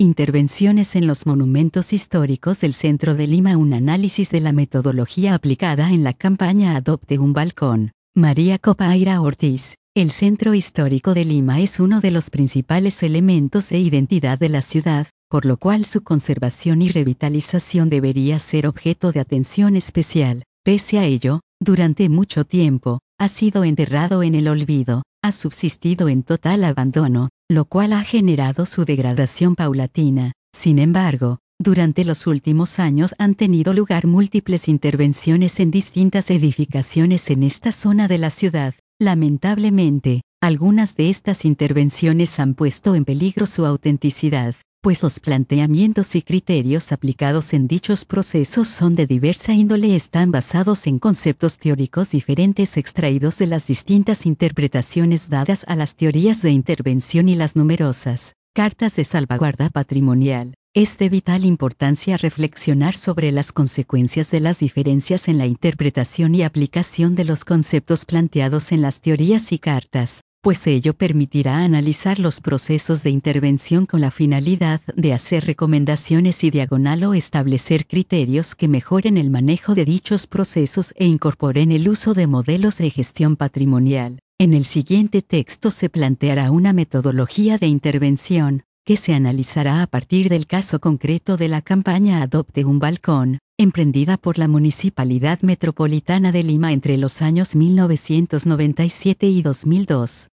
Intervenciones en los monumentos históricos del centro de Lima. Un análisis de la metodología aplicada en la campaña Adopte un Balcón. María Copaira Ortiz. El centro histórico de Lima es uno de los principales elementos de identidad de la ciudad, por lo cual su conservación y revitalización debería ser objeto de atención especial. Pese a ello, durante mucho tiempo, ha sido enterrado en el olvido, ha subsistido en total abandono, lo cual ha generado su degradación paulatina. Sin embargo, durante los últimos años han tenido lugar múltiples intervenciones en distintas edificaciones en esta zona de la ciudad. Lamentablemente, algunas de estas intervenciones han puesto en peligro su autenticidad, pues los planteamientos y criterios aplicados en dichos procesos son de diversa índole, están basados en conceptos teóricos diferentes extraídos de las distintas interpretaciones dadas a las teorías de intervención y las numerosas cartas de salvaguarda patrimonial. Es de vital importancia reflexionar sobre las consecuencias de las diferencias en la interpretación y aplicación de los conceptos planteados en las teorías y cartas, pues ello permitirá analizar los procesos de intervención con la finalidad de hacer recomendaciones y o establecer criterios que mejoren el manejo de dichos procesos e incorporen el uso de modelos de gestión patrimonial. En el siguiente texto se planteará una metodología de intervención, que se analizará a partir del caso concreto de la campaña Adopte un Balcón, emprendida por la Municipalidad Metropolitana de Lima entre los años 1997 y 2002.